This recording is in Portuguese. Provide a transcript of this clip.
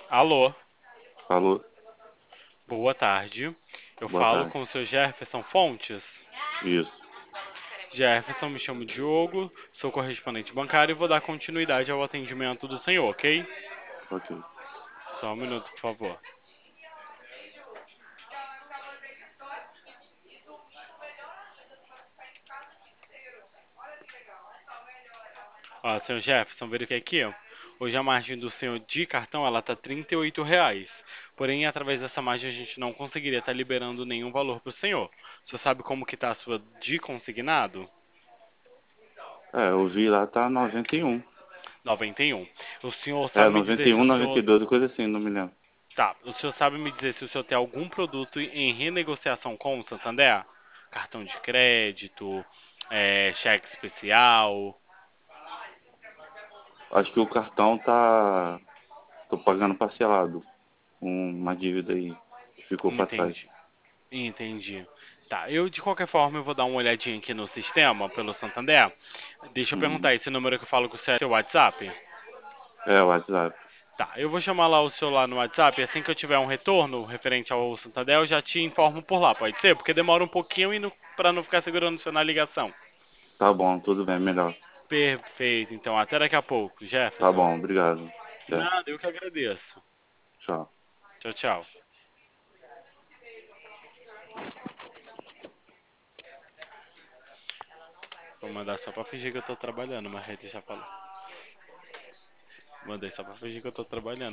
Alô, Falou, boa tarde. Eu boa falo tarde. com o seu Jefferson Fontes. Isso, Jefferson, me chamo Diogo, sou correspondente bancário e vou dar continuidade ao atendimento do senhor, ok? ok. Só um minuto, por favor. Ó, senhor Jefferson, verifiquei aqui, ó. Hoje a margem do senhor de cartão, ela tá R$ 38. Porém, através dessa margem a gente não conseguiria estar liberando nenhum valor para o senhor. O senhor sabe como que tá a sua de consignado? Eu vi lá, tá 91. 91. O senhor É, sabe me dizer se 91, o senhor 92, coisa assim, não me lembro. Tá, o senhor sabe me dizer se o senhor tem algum produto em renegociação com o Santander? Cartão de crédito, cheque especial. Acho que o cartão tá. Tô pagando parcelado. Uma dívida aí que ficou pra trás. Entendi, entendi. Tá, eu de qualquer forma eu vou dar uma olhadinha aqui no sistema pelo Santander. Deixa eu Uhum. perguntar, esse número que eu falo com o senhor é seu WhatsApp? É, o WhatsApp. Tá, eu vou chamar lá o seu lá no WhatsApp, e assim que eu tiver um retorno referente ao Santander, eu já te informo por lá, pode ser? Porque demora um pouquinho e para não ficar segurando o senhor na ligação. Tá bom, tudo bem, melhor. Perfeito, então até daqui a pouco, Tá Jefferson. bom, obrigado. Até. Nada, eu que agradeço. Tchau. Tchau, tchau. Vou mandar só pra fingir que eu tô trabalhando, mas aí deixa pra lá. Mandei só pra fingir que eu tô trabalhando.